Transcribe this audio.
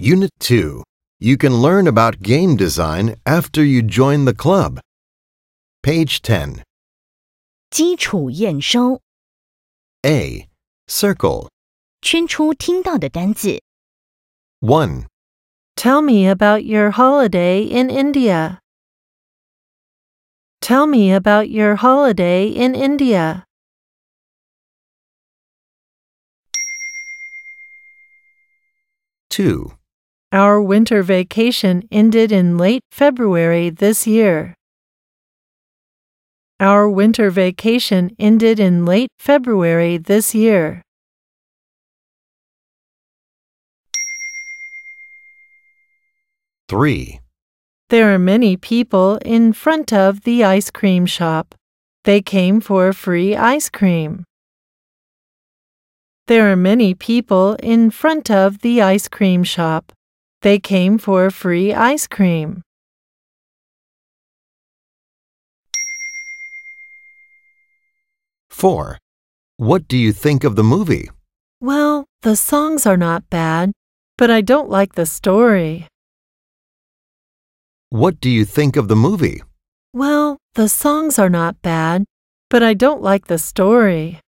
Unit 2. You can learn about game design after you join the club. Page 10. 基础验收 A. Circle. 圈出听到的单字 1. Tell me about your holiday in India. Tell me about your holiday in India. 2. Our winter vacation ended in late February this year. Our winter vacation ended in late February this year. 3. There are many people in front of the ice cream shop. They came for free ice cream. There are many people in front of the ice cream shop. They came for free ice cream. 4. What do you think of the movie? Well, the songs are not bad, but I don't like the story. What do you think of the movie? Well, the songs are not bad, but I don't like the story.